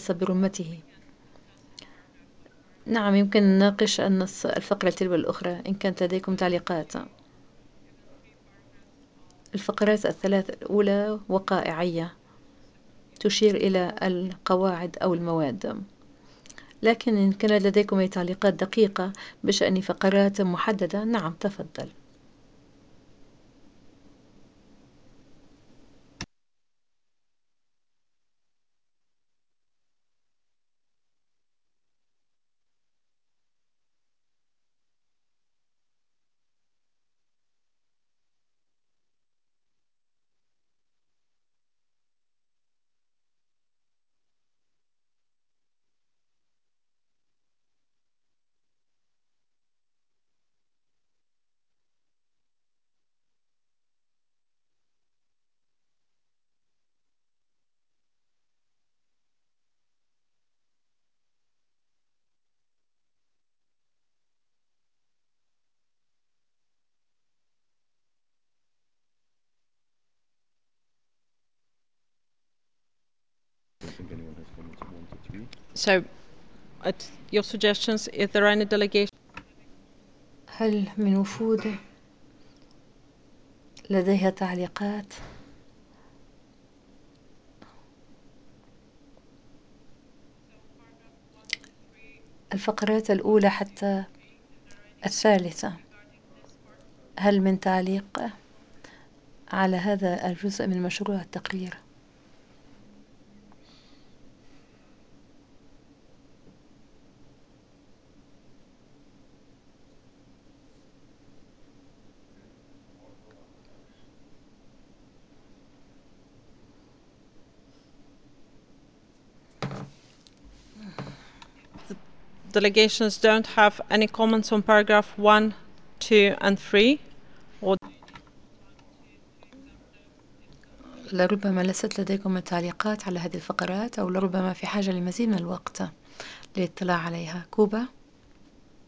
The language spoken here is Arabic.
الخاصة برمته. نعم، يمكن نناقش الفقرة تلو الأخرى إن كانت لديكم تعليقات. الفقرات الثلاث الأولى وقائعية، تشير إلى القواعد أو المواد، لكن إن كان لديكم أي تعليقات دقيقة بشأن فقرات محددة، نعم تفضل. So, your suggestions, is there any delegation? هل من وفود لديها تعليقات؟ الفقرات الأولى حتى الثالثة، هل من تعليق على هذا الجزء من مشروع التقرير؟ Delegations don't have any comments on paragraph 1, 2 and 3? Or لربما ليست لديكم تعليقات على هذه الفقرات، أو لربما في حاجة لمزيد من الوقت للاطلاع عليها. كوبا.